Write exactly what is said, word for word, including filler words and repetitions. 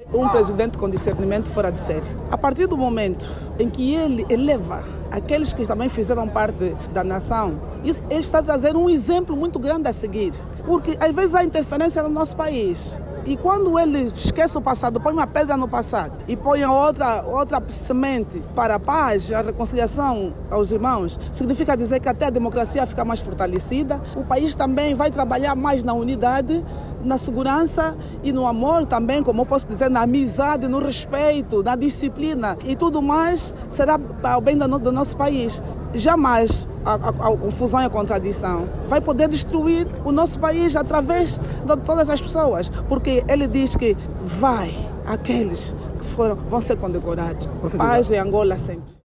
Um presidente com discernimento fora de série. A partir do momento em que ele eleva aqueles que também fizeram parte da nação, isso, ele está a trazer um exemplo muito grande a seguir. Porque às vezes há interferência no nosso país. E quando ele esquece o passado, põe uma pedra no passado e põe outra, outra semente para a paz, a reconciliação aos irmãos, significa dizer que até a democracia fica mais fortalecida, o país também vai trabalhar mais na unidade, na segurança e no amor também, como eu posso dizer, na amizade, no respeito, na disciplina e tudo mais será para o bem do, do nosso país. Jamais a, a, a confusão e a contradição vai poder destruir o nosso país através de todas as pessoas, porque ele diz que vai, aqueles que foram, vão ser condecorados. Paz em Angola sempre.